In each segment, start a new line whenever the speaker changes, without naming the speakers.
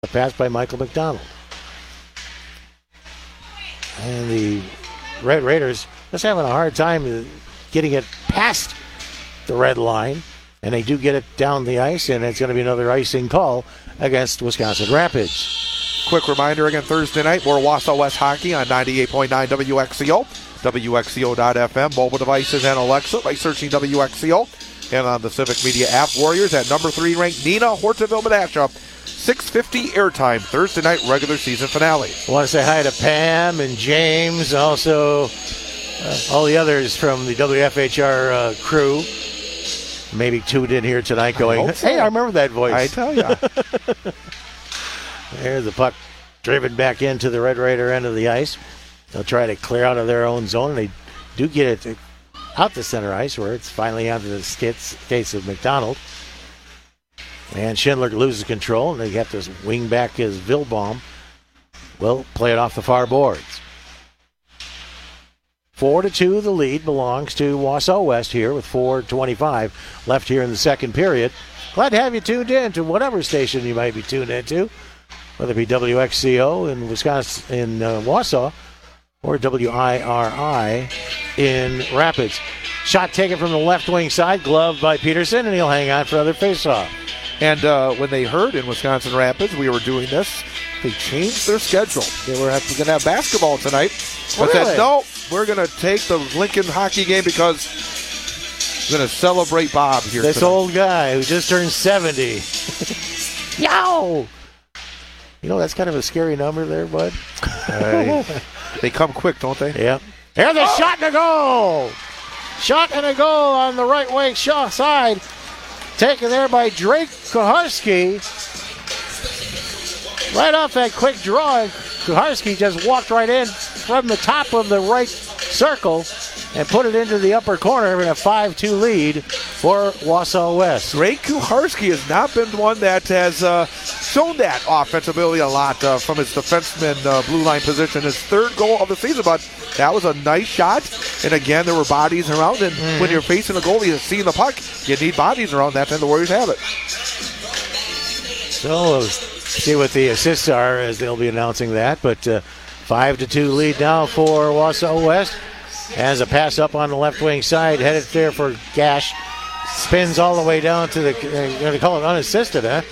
A pass by Michael McDonald. And the Red Raiders just having a hard time getting it past the red line. And they do get it down the ice, and it's going to be another icing call against Wisconsin Rapids.
Quick reminder again, Thursday night, more Wausau West hockey on 98.9 WXCO, WXCO.FM, mobile devices, and Alexa by searching WXCO. And on the Civic Media app, Warriors at number 3 ranked Nina Hortonville-Menasha. 6:50 airtime, Thursday night regular season finale.
I want to say hi to Pam and James, also all the others from the WFHR crew. Maybe tuned in here tonight going, hey, I remember that voice.
I tell you.
There's the puck driven back into the Red Raider end of the ice. They'll try to clear out of their own zone, and they do get it out the center ice where it's finally onto the skates of McDonald. And Schindler loses control, and they have to wing back as Wilbaum will play it off the far boards. 4-2, the lead belongs to Wausau West here with 4:25 left here in the second period. Glad to have you tuned in to whatever station you might be tuned into, whether it be WXCO in Wisconsin, in Wausau, or WIRI in Rapids. Shot taken from the left wing side, gloved by Peterson, and he'll hang on for another faceoff.
And when they heard in Wisconsin Rapids we were doing this, they changed their schedule. They were going to have basketball tonight, but
really?
said, no, we're going to take the Lincoln hockey game because we're going to celebrate Bob here
This
tonight.
old guy who just turned 70. Yow! You know, that's kind of a scary number there, bud.
They come quick, don't they?
Yeah. Here's a shot and a goal! Shot and a goal on the right wing side. Taken there by Drake Kuharski. Right off that quick draw, Kuharski just walked right in from the top of the right circle and put it into the upper corner in a 5-2 lead for Wausau West.
Drake Kuharski has not been one that has shown that offensive ability a lot from his defenseman blue line position. His third goal of the season, but that was a nice shot. And again, there were bodies around, and when you're facing a goalie and seeing the puck, you need bodies around. That time the Warriors have it.
So we'll see what the assists are as they'll be announcing that. But 5-2 lead now for Wausau West. Has a pass up on the left wing side, headed there for Gash. Spins all the way down to the, they call it unassisted, huh?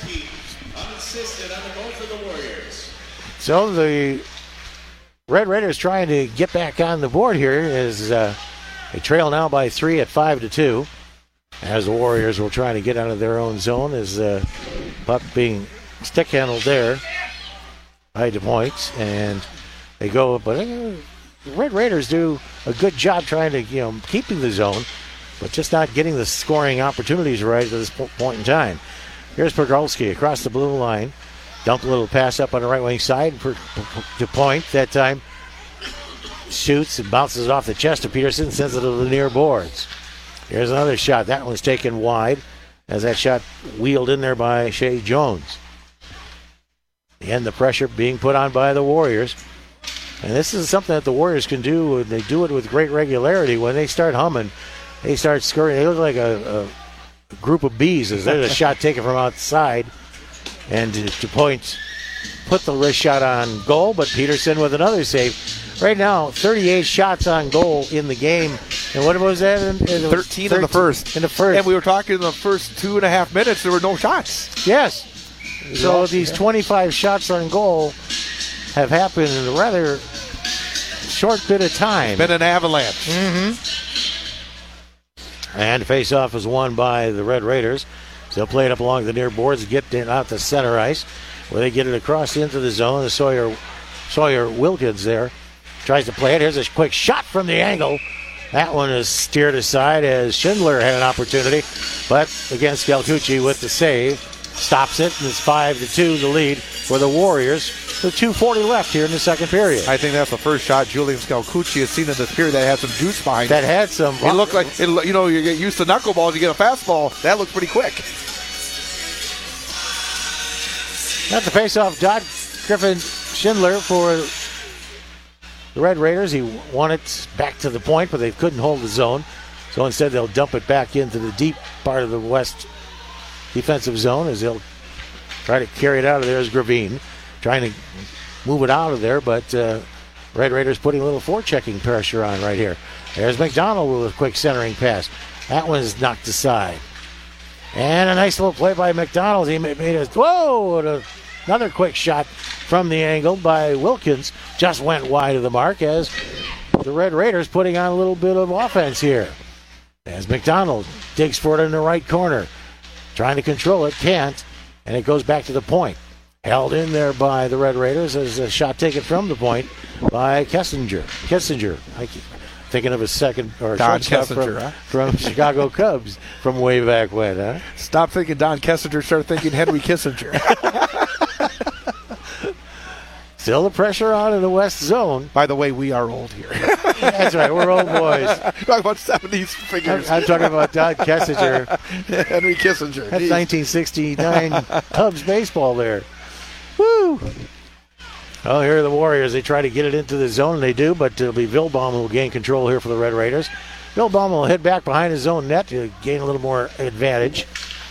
So the Red Raiders trying to get back on the board here as they trail now by 3 at 5-2. As the Warriors will try to get out of their own zone as puck being stick handled there by DePoint, and they go, but the Red Raiders do a good job trying to, keeping the zone, but just not getting the scoring opportunities right at this point in time. Here's Pergolski across the blue line. Dump a little pass up on the right wing side for DePoint. That time shoots and bounces it off the chest of Peterson, sends it to the near boards. Here's another shot. That one's taken wide as that shot wheeled in there by Shea Jones. And the pressure being put on by the Warriors. And this is something that the Warriors can do, and they do it with great regularity. When they start humming, they start scurrying. They look like a group of bees as there's a shot taken from outside. And DePoint put the wrist shot on goal, but Peterson with another save. Right now, 38 shots on goal in the game. And what was that?
13 in the first.
In the first.
And we were talking in the first 2.5 minutes, there were no shots.
Yes. So these 25 shots on goal have happened in a rather short bit of time.
Been an avalanche.
And face-off is won by the Red Raiders. So they'll play it up along the near boards and get out to center ice, where they get it across into the zone. The Sawyer Wilkins there tries to play it. Here's a quick shot from the angle. That one is steered aside as Schindler had an opportunity, but again, Scalcucci with the save stops it, and it's 5-2 the lead for the Warriors with 2:40 left here in the second period.
I think that's the first shot Julian Scalcucci has seen in this period that had some juice behind it.
That had some.
It looked like, you get used to knuckleballs, you get a fastball. That looks pretty quick.
Not the face-off dot. Griffin Schindler for the Red Raiders. He won it back to the point, but they couldn't hold the zone. So instead they'll dump it back into the deep part of the West defensive zone as they'll Try to carry it out of there is Gravine. Trying to move it out of there, but Red Raiders putting a little forechecking pressure on right here. There's McDonald with a quick centering pass. That one's knocked aside. And a nice little play by McDonald. He made another quick shot from the angle by Wilkins. Just went wide of the mark as the Red Raiders putting on a little bit of offense here. As McDonald digs for it in the right corner. Trying to control it, can't. And it goes back to the point. Held in there by the Red Raiders as a shot taken from the point by Kissinger. I keep thinking of a second or
Don
shortstop
Kissinger,
from Chicago Cubs from way back when. Huh?
Stop thinking Don Kissinger, start thinking Henry Kissinger.
Still the pressure on in the West Zone.
By the way, we are old here.
That's right, we're old boys.
Talking about 70s figures.
I'm talking about Don Kissinger.
Henry Kissinger.
That's 1969 Cubs baseball there. Woo! Oh, here are the Warriors. They try to get it into the zone, and they do, but it'll be Vilbaum who will gain control here for the Red Raiders. Vilbaum will head back behind his own net to gain a little more advantage.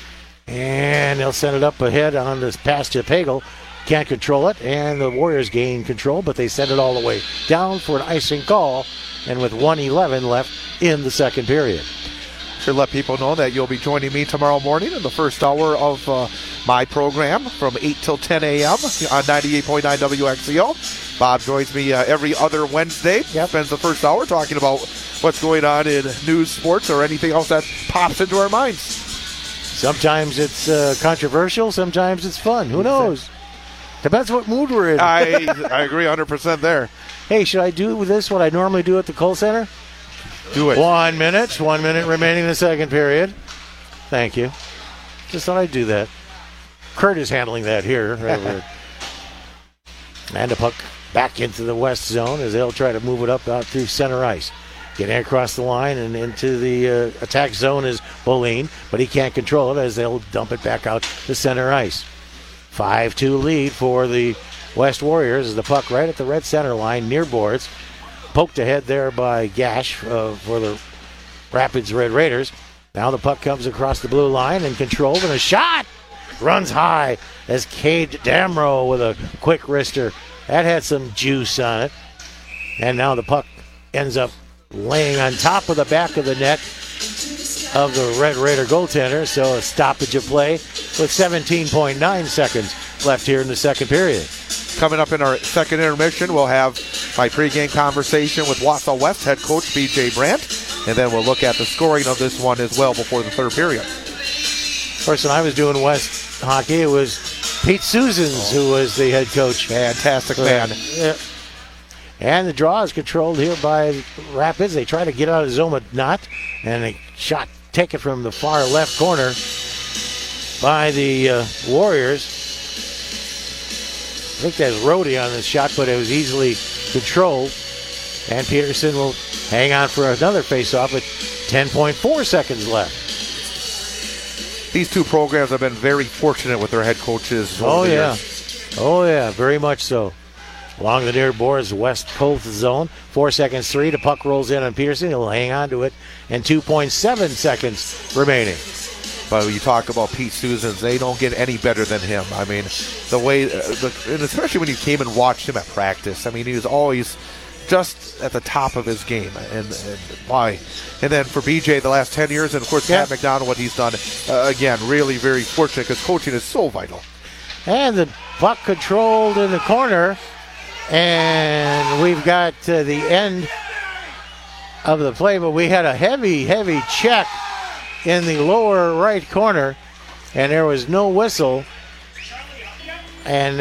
And they'll send it up ahead on this pass to Pagel. Can't control it, and the Warriors gain control, but they send it all the way down for an icing call, and with 1:11 left in the second period.
Should let people know that you'll be joining me tomorrow morning in the first hour of my program from 8 till 10 a.m. on 98.9 WXCO. Bob joins me every other Wednesday.
Yep.
Spends the first hour talking about what's going on in news, sports, or anything else that pops into our minds.
Sometimes it's controversial, sometimes it's fun. Who knows? Depends what mood we're in.
I agree 100% there.
Hey, should I do this what I normally do at the Kohl Center?
Do it.
1 minute remaining in the second period. Thank you. Just thought I'd do that. Kurt is handling that here. And the puck back into the West Zone as they'll try to move it up out through center ice. Getting across the line and into the attack zone is Boline, but he can't control it as they'll dump it back out to center ice. 5-2 lead for the West Warriors as the puck right at the red center line near boards. Poked ahead there by Gash for the Rapids Red Raiders. Now the puck comes across the blue line and controlled, and a shot runs high as Cade Damrow with a quick wrister. That had some juice on it. And now the puck ends up laying on top of the back of the net of the Red Raider goaltender, so a stoppage of play with 17.9 seconds left here in the second period.
Coming up in our second intermission, we'll have my pregame conversation with Wausau West head coach B.J. Brandt, and then we'll look at the scoring of this one as well before the third period.
Of course, when I was doing West hockey, it was Pete Susans who was the head coach.
Fantastic man.
Yeah. And the draw is controlled here by Rapids. They try to get out of zone, but not. And a shot taken from the far left corner by the Warriors. I think that's Rhodey on this shot, but it was easily controlled. And Peterson will hang on for another faceoff with 10.4 seconds left.
These two programs have been very fortunate with their head coaches.
Oh, yeah. Oh, yeah, very much so. Along the near boards, West Coast zone. 4 seconds, 3. The puck rolls in on Peterson. He'll hang on to it. And 2.7 seconds remaining.
But when you talk about Pete Susans, they don't get any better than him. I mean, the way, and especially when you came and watched him at practice, I mean, he was always just at the top of his game. And why? And then for BJ, the last 10 years, and of course, Pat McDonald, what he's done, again, really very fortunate because coaching is so vital. And
the puck controlled in the corner. And we've got the end of the play, but we had a heavy check in the lower right corner, and there was no whistle. And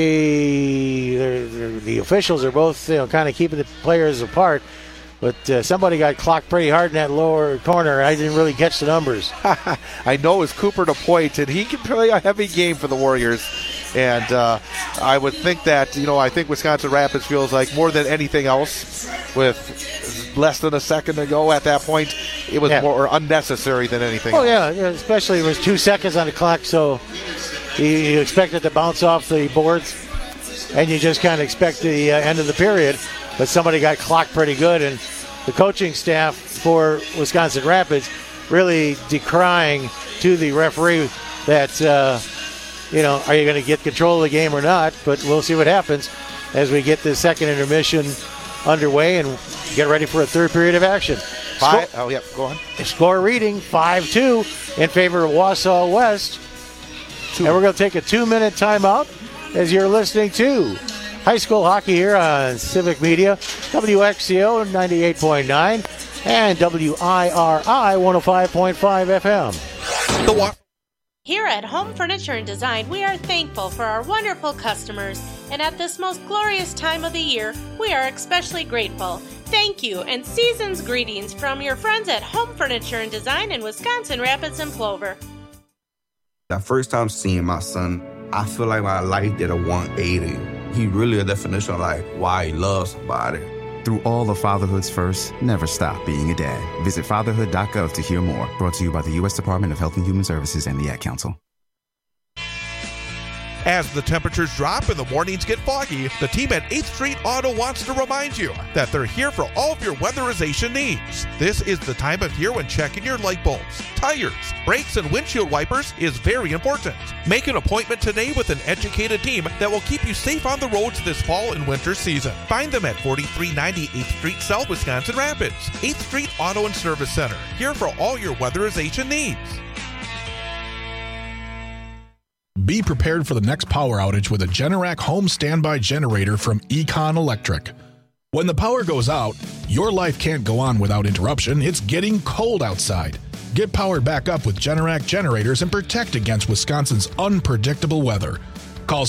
the officials are both kind of keeping the players apart, but somebody got clocked pretty hard in that lower corner, and I didn't really catch the numbers.
I know it's Cooper DePoit, and he can play a heavy game for the Warriors. And I would think that, I think Wisconsin Rapids feels like more than anything else, with less than a second to go at that point, it was more unnecessary than anything else.
Yeah, especially it was 2 seconds on the clock, so you expect it to bounce off the boards, and you just kind of expect the end of the period. But somebody got clocked pretty good, and the coaching staff for Wisconsin Rapids really decrying to the referee that are you going to get control of the game or not? But we'll see what happens as we get this second intermission underway and get ready for a third period of action.
Go on.
Score reading 5-2 in favor of Wausau West. And we're going to take a 2-minute timeout as you're listening to high school hockey here on Civic Media, WXCO 98.9 and WIRI 105.5 FM.
Here at Home Furniture and Design, we are thankful for our wonderful customers. And at this most glorious time of the year, we are especially grateful. Thank you and season's greetings from your friends at Home Furniture and Design in Wisconsin Rapids and Plover.
That first time seeing my son, I feel like my life did a 180. He really a definition of like why he loves somebody.
Through all of fatherhood's first, never stop being a dad. Visit fatherhood.gov to hear more. Brought to you by the U.S. Department of Health and Human Services and the Ad Council.
As the temperatures drop and the mornings get foggy, the team at 8th Street Auto wants to remind you that they're here for all of your weatherization needs. This is the time of year when checking your light bulbs, tires, brakes, and windshield wipers is very important. Make an appointment today with an educated team that will keep you safe on the roads this fall and winter season. Find them at 4390 8th Street South, Wisconsin Rapids. 8th Street Auto and Service Center, here for all your weatherization needs.
Be prepared for the next power outage with a Generac home standby generator from Econ Electric. When the power goes out, your life can't go on without interruption. It's getting cold outside. Get powered back up with Generac generators and protect against Wisconsin's unpredictable weather. Call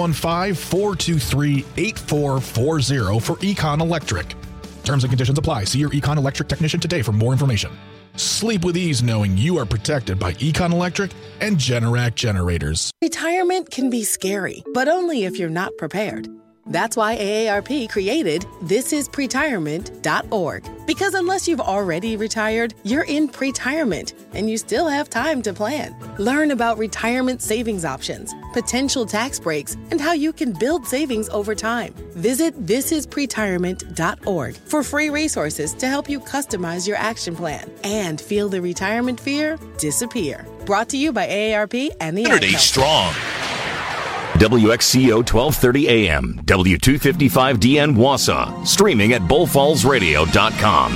715-423-8440 for Econ Electric. Terms and conditions apply. See your Econ Electric technician today for more information. Sleep with ease knowing you are protected by Econ Electric and Generac generators.
Retirement can be scary, but only if you're not prepared. That's why AARP created thisispretirement.org. Because unless you've already retired, you're in pretirement, and you still have time to plan. Learn about retirement savings options, potential tax breaks, and how you can build savings over time. Visit thisispretirement.org for free resources to help you customize your action plan and feel the retirement fear disappear. Brought to you by AARP and the Ad Council.
Strong. WXCO 1230 AM, W255DN Wausau, streaming at bullfallsradio.com.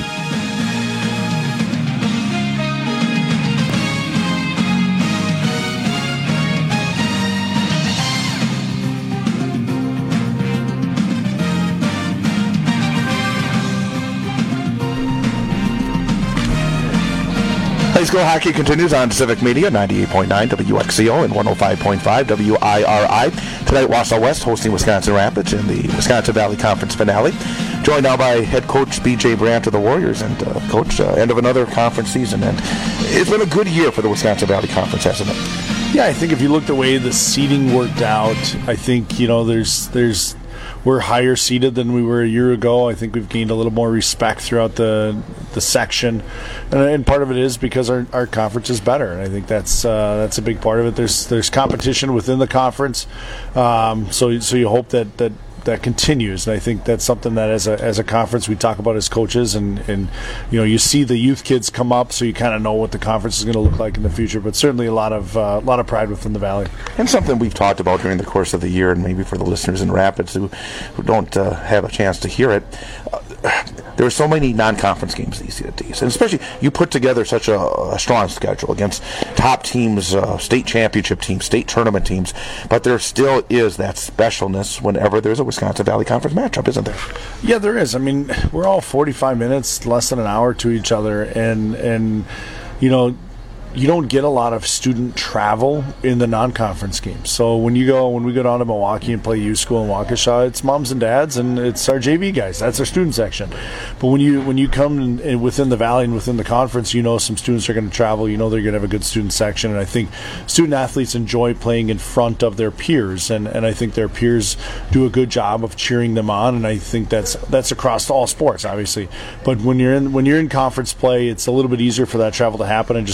High school hockey continues on Civic Media, 98.9 WXCO and 105.5 WIRI. Tonight, Wausau West hosting Wisconsin Rapids in the Wisconsin Valley Conference finale. Joined now by head coach B.J. Brandt of the Warriors. And, Coach, end of another conference season. And it's been a good year for the Wisconsin Valley Conference, hasn't it?
Yeah, I think if you look the way the seeding worked out, I think, we're higher seeded than we were a year ago. I think we've gained a little more respect throughout the section, and part of it is because our conference is better, and I think that's a big part of it. There's competition within the conference, so you hope that continues, and I think that's something that as a conference we talk about as coaches, and you see the youth kids come up, so you kind of know what the conference is going to look like in the future. But certainly a lot of pride within the Valley, and something we've talked about during the course of the year, and maybe for the listeners in Rapids who don't have a chance to hear it. There are so many non-conference games these days, and especially you put together such a strong schedule against top teams, state championship teams, state tournament teams, but there still is that specialness whenever there's a Wisconsin Valley Conference matchup, isn't there? Yeah, there is. I mean, we're all 45 minutes, less than an hour to each other, and you don't get a lot of student travel in the non-conference games. So when we go down to Milwaukee and play U School in Waukesha, it's moms and dads and it's our JV guys. That's our student section. But when you come in within the Valley and within the conference, some students are going to travel. They're going to have a good student section. And I think student athletes enjoy playing in front of their peers, and I think their peers do a good job of cheering them on. And I think that's across all sports, obviously. But when you're in conference play, it's a little bit easier for that travel to happen, and just has a little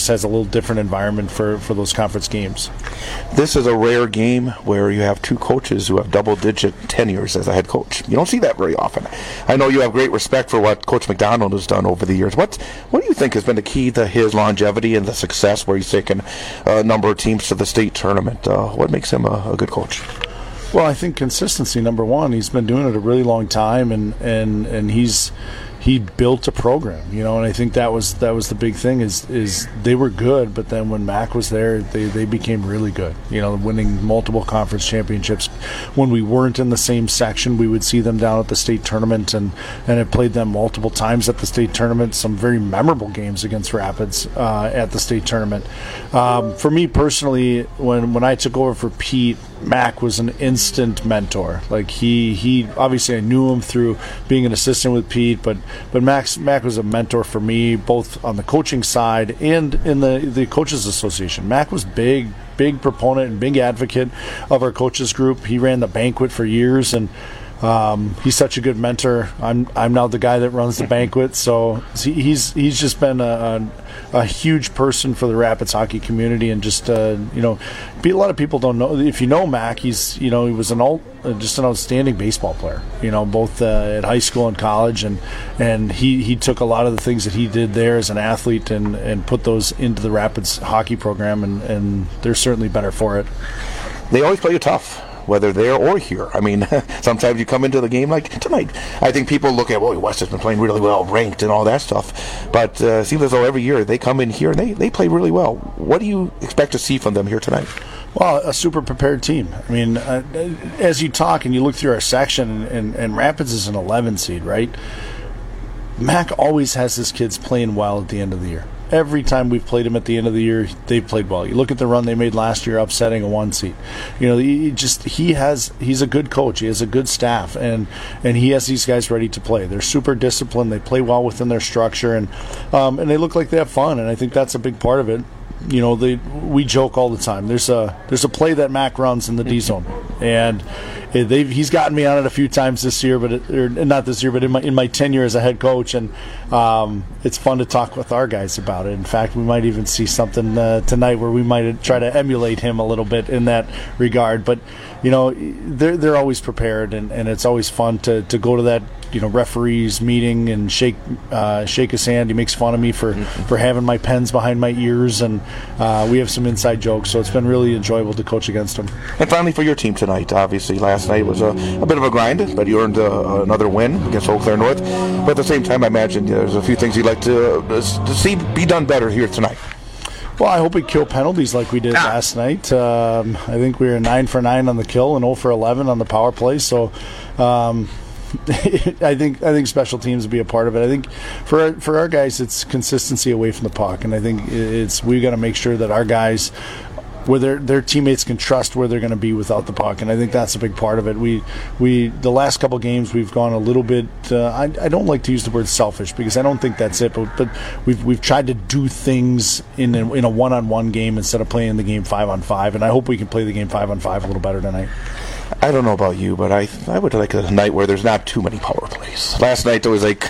little different environment for those conference games.
This is a rare game where you have two coaches who have double-digit tenures as a head coach. You don't see that very often. I know you have great respect for what Coach McDonald has done over the years. What do you think has been the key to his longevity and the success where he's taken a number of teams to the state tournament? What makes him a good coach?
Well, I think consistency, number one. He's been doing it a really long time, and he built a program, and I think that was the big thing is they were good, but then when Mac was there, they became really good, winning multiple conference championships. When we weren't in the same section, we would see them down at the state tournament and have played them multiple times at the state tournament, some very memorable games against Rapids at the state tournament. For me personally, when I took over for Pete, Mac was an instant mentor. Like he obviously I knew him through being an assistant with Pete, but Mac was a mentor for me, both on the coaching side and in the Coaches Association. Mac was big proponent and big advocate of our coaches group. He ran the banquet for years, and he's such a good mentor. I'm now the guy that runs the banquet, so he's just been a huge person for the Rapids hockey community, and just a lot of people don't know. If you know Mac, he was just an outstanding baseball player. Both at high school and college, and he took a lot of the things that he did there as an athlete and put those into the Rapids hockey program, and they're certainly better for it.
They always play you tough, whether there or here. I mean, sometimes you come into the game like tonight. I think people look at, West has been playing really well, ranked and all that stuff. But it seems as though every year they come in here and they play really well. What do you expect to see from them here tonight?
Well, a super prepared team. I mean, as you talk and you look through our section, and Rapids is an 11 seed, right? Mac always has his kids playing well at the end of the year. Every time we've played him at the end of the year, they've played well. You look at the run they made last year, upsetting a 1 seed. He's a good coach. He has a good staff, and he has these guys ready to play. They're super disciplined. They play well within their structure, and they look like they have fun. And I think that's a big part of it. We joke all the time. There's a play that Mac runs in the D zone, and he's gotten me on it a few times this year, not this year, but in my tenure as a head coach, and it's fun to talk with our guys about it. In fact, we might even see something tonight where we might try to emulate him a little bit in that regard. But they're always prepared, and it's always fun to go to that referees meeting and shake his hand. He makes fun of me for having my pens behind my ears, and we have some inside jokes, so it's been really enjoyable to coach against him.
And finally, for your team tonight, obviously last night was a bit of a grind, but you earned another win against Eau Claire North. But at the same time, I imagine there's a few things you'd like to see be done better here tonight.
Well, I hope we kill penalties like we did last night. I think we were 9 for 9 on the kill and 0 for 11 on the power play, so I think special teams will be a part of it. I think for our guys, it's consistency away from the puck, and I think we got to make sure that our guys, where their teammates can trust where they're going to be without the puck, and I think that's a big part of it. We the last couple games we've gone a little bit. I don't like to use the word selfish because I don't think that's it, but we've tried to do things in a one-on-one game instead of playing the game 5-on-5, and I hope we can play the game 5-on-5 a little better tonight.
I don't know about you, but I would like a night where there's not too many power plays. Last night there was like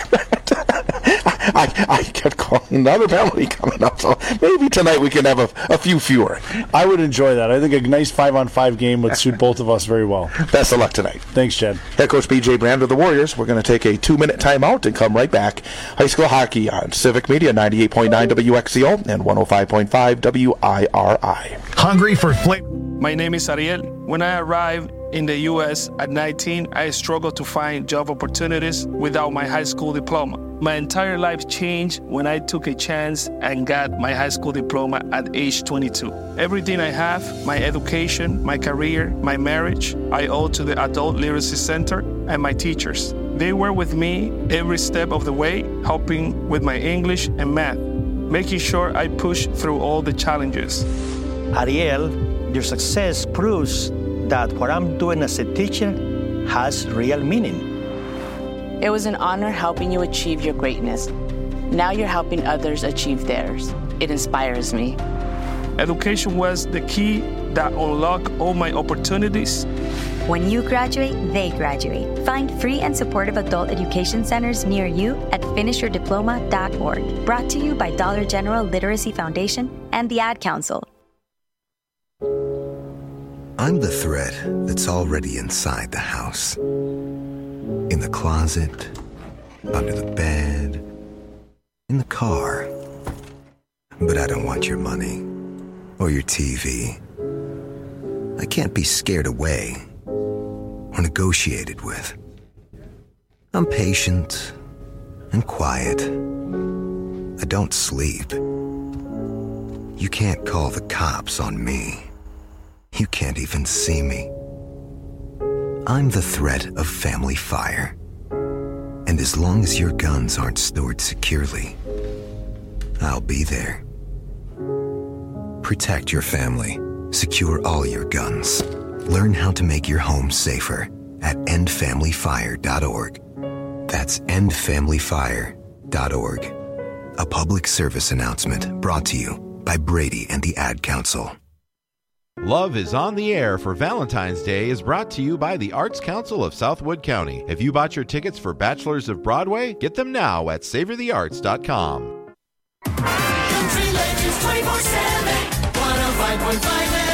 I kept calling another penalty coming up, so maybe tonight we can have a few fewer.
I would enjoy that. I think a nice 5-on-5 game would suit both of us very well.
Best of luck tonight.
Thanks, Chad.
Head coach B.J. Brand of the Warriors. We're going to take a 2-minute timeout and come right back. High school hockey on Civic Media, 98.9 WXCO and 105.5 WIRI.
Hungry for flavor?
My name is Ariel. When I arrived in the U.S. at 19, I struggled to find job opportunities without my high school diploma. My entire life changed when I took a chance and got my high school diploma at age 22. Everything I have, my education, my career, my marriage, I owe to the Adult Literacy Center and my teachers. They were with me every step of the way, helping with my English and math, making sure I push through all the challenges.
Ariel, your success proves that what I'm doing as a teacher has real meaning.
It was an honor helping you achieve your greatness. Now you're helping others achieve theirs. It inspires me.
Education was the key that unlocked all my opportunities
When you graduate, they graduate. Find free and supportive adult education centers near you at finishyourdiploma.org. Brought to you by Dollar General Literacy Foundation and the Ad Council.
I'm the thread that's already inside the house. In the closet, under the bed, in the car. But I don't want your money or your TV. I can't be scared away or negotiated with. I'm patient and quiet. I don't sleep. You can't call the cops on me. You can't even see me. I'm the threat of family fire. And as long as your guns aren't stored securely, I'll be there. Protect your family. Secure all your guns. Learn how to make your home safer at endfamilyfire.org. That's endfamilyfire.org. A public service announcement brought to you by Brady and the Ad Council.
Love is on the Air for Valentine's Day is brought to you by the Arts Council of Southwood County. If you bought your tickets for Bachelors of Broadway, get them now at savorthearts.com.
Country Legends 24/7, 105.5 FM.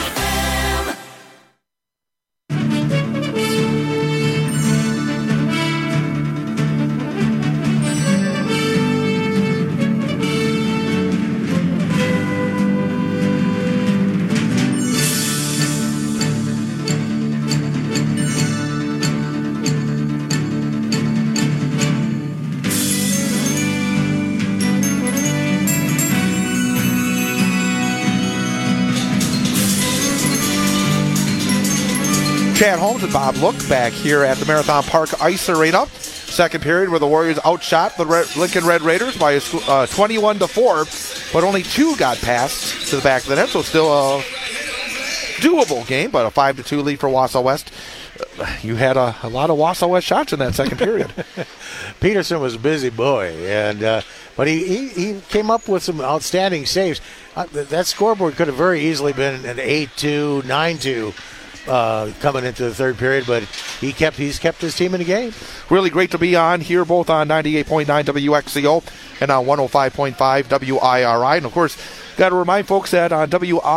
Chad Holmes and Bob Look back here at the Marathon Park Ice Arena. Second period where the Warriors outshot the Lincoln Red Raiders by 21-4, but only 2 got passed to the back of the net, so still a doable game, but a 5-2 lead for Wausau West. You had a lot of Wausau West shots in that second period.
Peterson was a busy boy, and but he came up with some outstanding saves. That scoreboard could have very easily been an 8-2, 9-2. Coming into the third period, but he's kept his team in the game.
Really great to be on here, both on 98.9 WXCO and on 105.5 WIRI. And of course, got to remind folks that on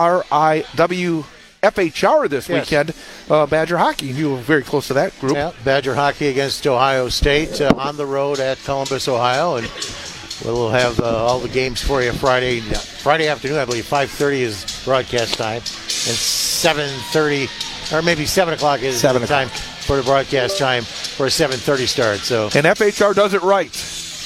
WFHR this weekend, Badger Hockey. You were very close to that group.
Yeah, Badger Hockey against Ohio State on the road at Columbus, Ohio, and we'll have all the games for you Friday afternoon. I believe 5:30 is broadcast time, and 7:30. Or maybe 7 o'clock is the time for the broadcast time for a 7:30 start. So
and FHR does it right.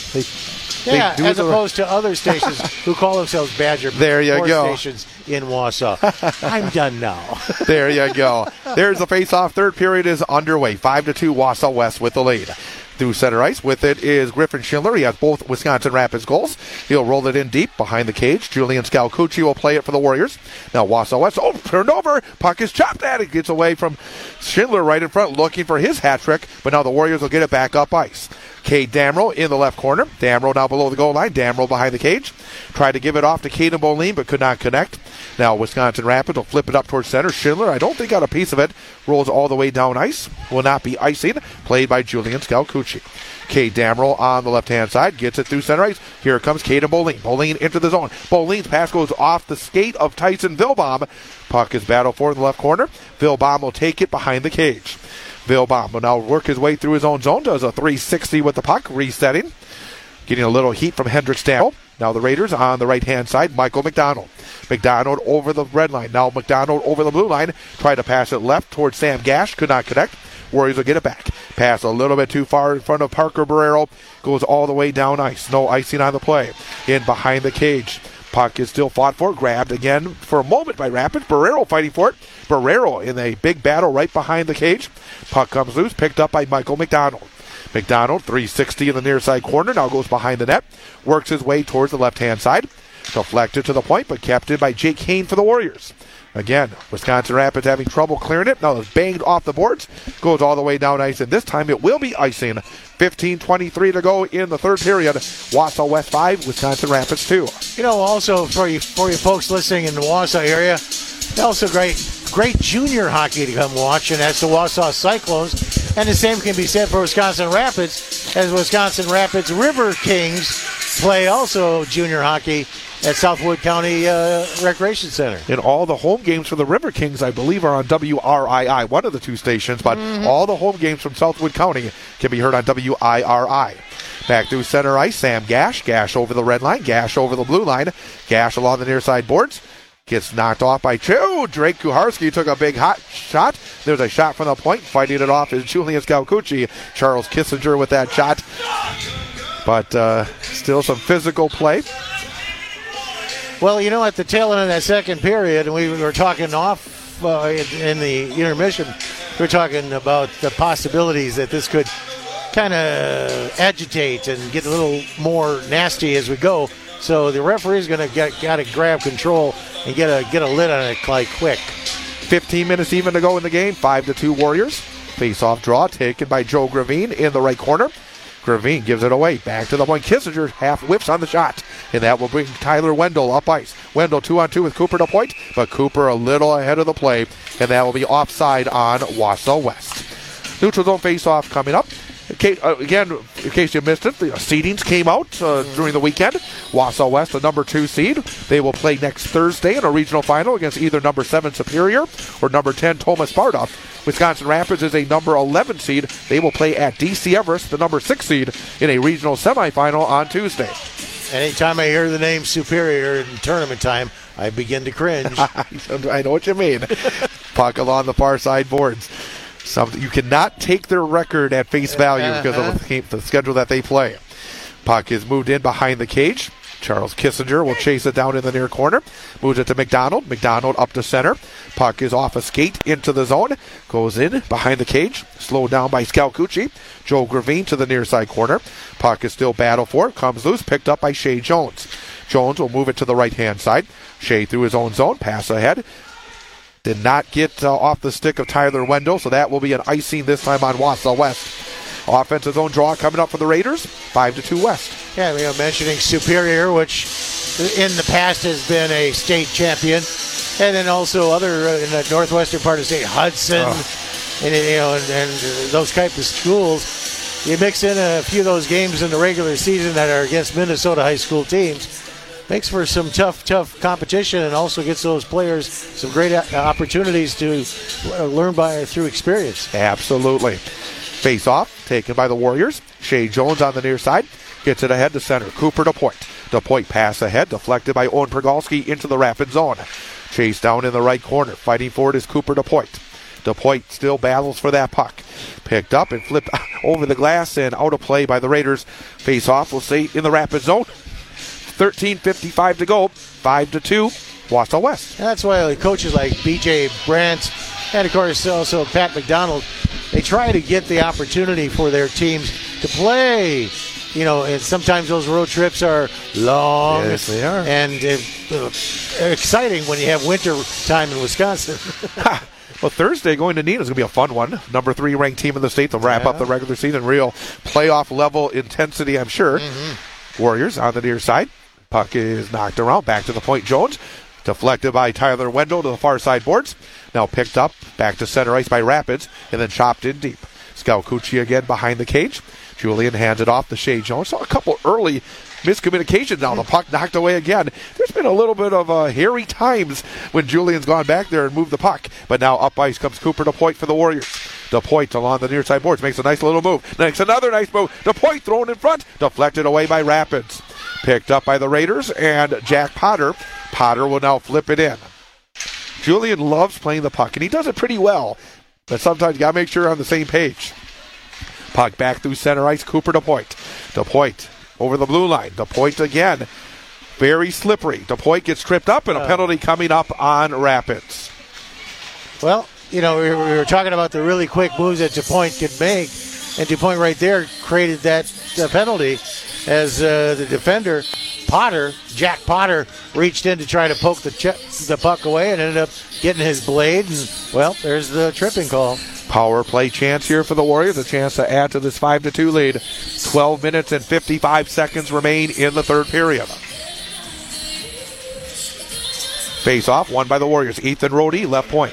As opposed to other stations who call themselves Badger.
There you go.
Stations in Wausau. I'm done now.
There you go. There's the face-off. Third period is underway. 5-2 Wausau West with the lead. Through center ice with it is Griffin Schindler. He has both Wisconsin Rapids goals. He'll roll it in deep behind the cage. Julian Scalcucci will play it for the Warriors. Now Wausau West. Oh, turned over. Puck is chopped at it. Gets away from Schindler right in front looking for his hat trick. But now the Warriors will get it back up ice. Cade Damrow in the left corner. Damrow now below the goal line. Damrow behind the cage. Tried to give it off to Caden Boline but could not connect. Now Wisconsin Rapids will flip it up towards center. Schindler, I don't think got a piece of it. Rolls all the way down ice. Will not be icing. Played by Julian Scalcucci. Cade Damrow on the left-hand side. Gets it through center ice. Here comes Caden Boline. Boline into the zone. Boline's pass goes off the skate of Tyson Vilbaum. Puck is battled for in the left corner. Vilbaum will take it behind the cage. Vilbaum will now work his way through his own zone. Does a 360 with the puck. Resetting. Getting a little heat from Hendrik Stamel. Now the Raiders on the right-hand side. Michael McDonald. McDonald over the red line. Now McDonald over the blue line. Tried to pass it left towards Sam Gash. Could not connect. Warriors will get it back. Pass a little bit too far in front of Parker Barrero. Goes all the way down ice. No icing on the play. In behind the cage. Puck is still fought for. Grabbed again for a moment by Rapids. Barrero fighting for it. Barrero in a big battle right behind the cage. Puck comes loose. Picked up by Michael McDonald. McDonald, 360 in the near side corner. Now goes behind the net. Works his way towards the left-hand side. Deflected to the point, but kept in by Jake Hain for the Warriors. Again, Wisconsin Rapids having trouble clearing it. Now it's banged off the boards. Goes all the way down ice, and this time it will be icing. 15:23 to go in the third period. Wausau West 5, Wisconsin Rapids 2.
Also for you folks listening in the Wausau area, also great great junior hockey to come watch, and that's the Wausau Cyclones. And the same can be said for Wisconsin Rapids, as Wisconsin Rapids River Kings play also junior hockey at Southwood County Recreation Center.
And all the home games for the River Kings, I believe, are on WRII, one of the two stations, but all the home games from Southwood County can be heard on WIRI. Back through center ice, Sam Gash. Gash over the red line, Gash over the blue line. Gash along the near side boards. Gets knocked off by Drake Kuharski took a big hot shot. There's a shot from the point. Fighting it off is Julian Scalcucci. Charles Kissinger with that shot. But still some physical play.
Well, at the tail end of that second period, and we were talking off in the intermission, we were talking about the possibilities that this could kind of agitate and get a little more nasty as we go. So the referee's going to got to grab control and get a lid on it like quick.
15 minutes even to go in the game. 5-2 Warriors. Face-off draw taken by Joe Gravine in the right corner. Gravine gives it away. Back to the point. Kissinger half whips on the shot. And that will bring Tyler Wendell up ice. Wendell 2-on-2 with Cooper to point. But Cooper a little ahead of the play. And that will be offside on Wausau West. Neutral zone face-off coming up. Again, in case you missed it, the seedings came out during the weekend. Wausau West, the number 2 seed. They will play next Thursday in a regional final against either number 7 Superior or number 10 Thomas Sparta. Wisconsin Rapids is a number 11 seed. They will play at DC Everest, the number 6 seed, in a regional semifinal on Tuesday.
Anytime I hear the name Superior in tournament time, I begin to cringe.
I know what you mean. Puck along the far side boards. You cannot take their record at face value because of the schedule that they play. Puck is moved in behind the cage. Charles Kissinger will chase it down in the near corner. Moves it to McDonald. McDonald up to center. Puck is off a skate into the zone. Goes in behind the cage. Slowed down by Scalcucci. Joe Gravine to the near side corner. Puck is still battle for it. Comes loose. Picked up by Shea Jones. Jones will move it to the right-hand side. Shea through his own zone. Pass ahead. Did not get off the stick of Tyler Wendell, so that will be an icing this time on Wausau West. Offensive zone draw coming up for the Raiders, 5-2 West.
Yeah, we are mentioning Superior, which in the past has been a state champion, and then also other in the northwestern part of the state, Hudson, and those type of schools. You mix in a few of those games in the regular season that are against Minnesota high school teams. Makes for some tough competition, and also gets those players some great opportunities to learn through experience.
Absolutely. Face-off taken by the Warriors. Shea Jones on the near side. Gets it ahead to center. Cooper to point. The point pass ahead. Deflected by Owen Pergalski into the rapid zone. Chase down in the right corner. Fighting for it is Cooper to point. DePoint still battles for that puck. Picked up and flipped over the glass and out of play by the Raiders. Face-off, we'll say, in the rapid zone. 13:55 to go. 5-2, Wausau West.
And that's why coaches like B.J. Brandt and, of course, also Pat McDonald, they try to get the opportunity for their teams to play. And sometimes those road trips are long.
Yes, they are.
And exciting when you have winter time in Wisconsin.
Well, Thursday going to Neenah is going to be a fun one. Number 3 ranked team in the state. They'll wrap up the regular season. Real playoff level intensity, I'm sure. Warriors on the near side. Puck is knocked around. Back to the point. Jones. Deflected by Tyler Wendell to the far side boards. Now picked up. Back to center ice by Rapids. And then chopped in deep. Scalcucci again behind the cage. Julian hands it off to Shea Jones. Saw a couple early miscommunications now. The puck knocked away again. There's been a little bit of hairy times when Julian's gone back there and moved the puck. But now up ice comes Cooper to point for the Warriors. The point along the near side boards makes a nice little move. Makes another nice move. The point thrown in front. Deflected away by Rapids. Picked up by the Raiders and Jack Potter. Potter will now flip it in. Julian loves playing the puck, and he does it pretty well. But sometimes you got to make sure you're on the same page. Puck back through center ice. Cooper to point. The point over the blue line. The point again. Very slippery. The point gets tripped up, and a penalty coming up on Rapids.
Well, we were talking about the really quick moves that DuPont could make, and DuPont right there created that penalty as the defender, Jack Potter, reached in to try to poke the puck away and ended up getting his blade, and, well, there's the tripping call.
Power play chance here for the Warriors, a chance to add to this 5-2 lead. 12 minutes and 55 seconds remain in the third period. Face-off, won by the Warriors. Ethan Rohde, left point.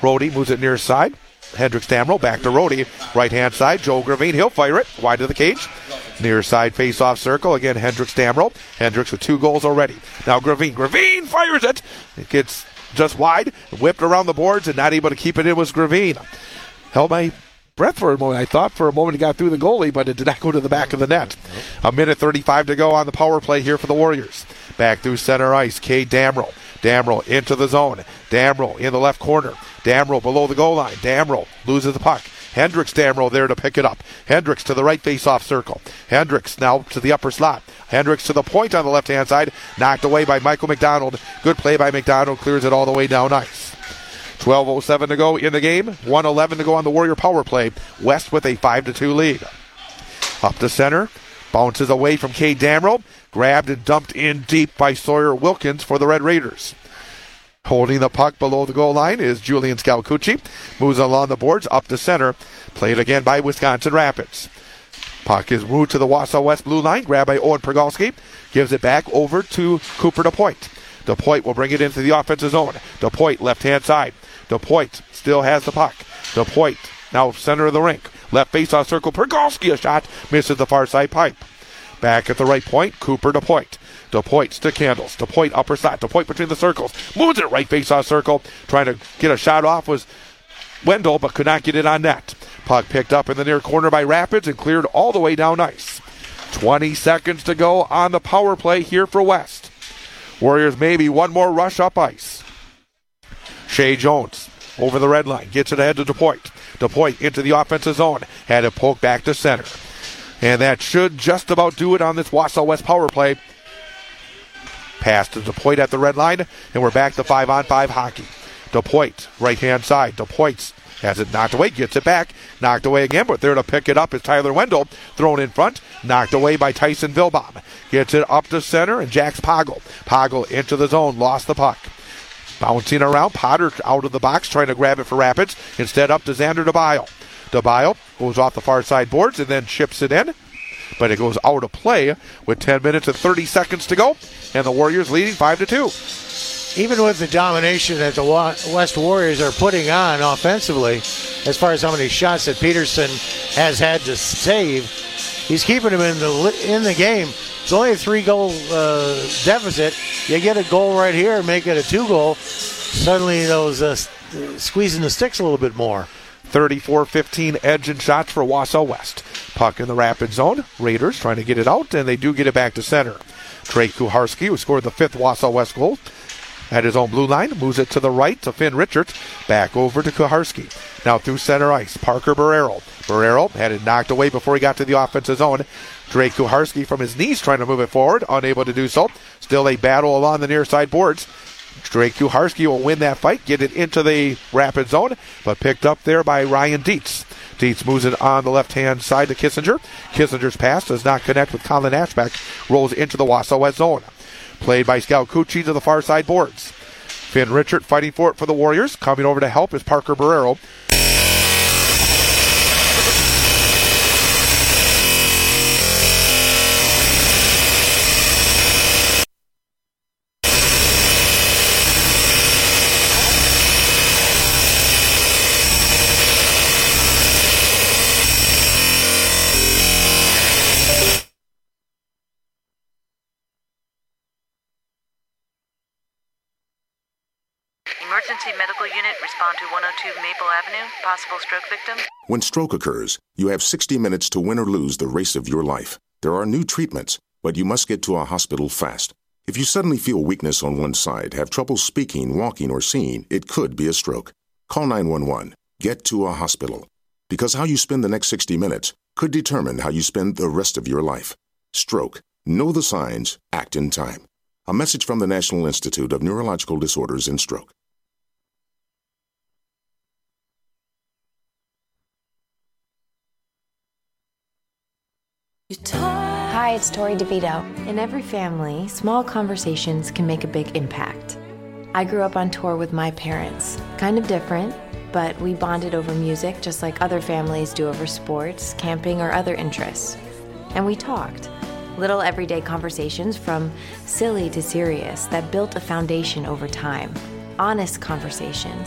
Rhodey moves it near side. Hendricks Damrow back to Rhodey. Right-hand side, Joe Gravine. He'll fire it wide of the cage. Near side face-off circle. Again, Hendricks Damrow. Hendricks with 2 goals already. Now Gravine. Gravine fires it. It gets just wide. Whipped around the boards and not able to keep it in was Gravine. Held my breath for a moment. I thought for a moment he got through the goalie, but it did not go to the back of the net. A minute 35 to go on the power play here for the Warriors. Back through center ice. Cade Damrow. Damrow into the zone. Damrow in the left corner. Damrow below the goal line. Damrow loses the puck. Hendricks Damrow there to pick it up. Hendricks to the right face-off circle. Hendricks now to the upper slot. Hendricks to the point on the left-hand side. Knocked away by Michael McDonald. Good play by McDonald. Clears it all the way down ice. 12:07 to go in the game. 1:11 to go on the Warrior power play. West with a 5-2 lead. Up to center. Bounces away from Cade Damrow. Grabbed and dumped in deep by Sawyer Wilkins for the Red Raiders. Holding the puck below the goal line is Julian Scalcucci. Moves along the boards up to center. Played again by Wisconsin Rapids. Puck is moved to the Wausau West blue line. Grabbed by Owen Pergalski. Gives it back over to Cooper DePoit. DePoit will bring it into the offensive zone. DePoit left-hand side. DePoit still has the puck. DePoit now center of the rink. Left face-off circle. Pergalski a shot. Misses the far side pipe. Back at the right point, Cooper DePoit. DePoit stick handles. DePoit upper slot. DePoit between the circles. Moves it right face-off circle. Trying to get a shot off was Wendell, but could not get it on net. Puck picked up in the near corner by Rapids and cleared all the way down ice. 20 seconds to go on the power play here for West. Warriors maybe one more rush up ice. Shea Jones over the red line. Gets it ahead to DePoit. DePoit into the offensive zone. Had it poked back to center. And that should just about do it on this Wausau West power play. Pass to DePoit at the red line, and we're back to 5-on-5 hockey. DePoit, right-hand side. DePoit has it knocked away, gets it back. Knocked away again, but there to pick it up is Tyler Wendell. Thrown in front, knocked away by Tyson Vilbaum. Gets it up to center, and Jax Poggle. Poggle into the zone, lost the puck. Bouncing around, Potter out of the box, trying to grab it for Rapids. Instead up to Xander DeBile. DeBile goes off the far side boards and then chips it in. But it goes out of play with 10 minutes and 30 seconds to go. And the Warriors leading 5-2.
Even with the domination that the West Warriors are putting on offensively, as far as how many shots that Peterson has had to save, he's keeping them in the game. It's only a 3-goal deficit. You get a goal right here, make it a 2-goal. Suddenly those squeezing the sticks a little bit more.
34-15 edge and shots for Wausau West. Puck in the rapid zone. Raiders trying to get it out, and they do get it back to center. Drake Kuharski, who scored the 5th Wausau West goal, at his own blue line, moves it to the right to Finn Richards. Back over to Kuharski. Now through center ice. Parker Barrero. Barrero had it knocked away before he got to the offensive zone. Drake Kuharski from his knees trying to move it forward. Unable to do so. Still a battle along the near side boards. Drake Kuharski will win that fight, get it into the rapid zone, but picked up there by Ryan Dietz. Dietz moves it on the left-hand side to Kissinger. Kissinger's pass does not connect with Colin Ashbeck. Rolls into the Wausau West zone. Played by Scalcucci to the far side boards. Finn Richard fighting for it for the Warriors. Coming over to help is Parker Barrero.
Emergency medical unit, respond to 102 Maple Avenue, possible stroke victim.
When stroke occurs, you have 60 minutes to win or lose the race of your life. There are new treatments, but you must get to a hospital fast. If you suddenly feel weakness on one side, have trouble speaking, walking, or seeing, it could be a stroke. Call 911. Get to a hospital. Because how you spend the next 60 minutes could determine how you spend the rest of your life. Stroke. Know the signs. Act in time. A message from the National Institute of Neurological Disorders and Stroke.
Hi, it's Tori DeVito. In every family, small conversations can make a big impact. I grew up on tour with my parents. Kind of different, but we bonded over music just like other families do over sports, camping, or other interests. And we talked. Little everyday conversations from silly to serious that built a foundation over time. Honest conversations.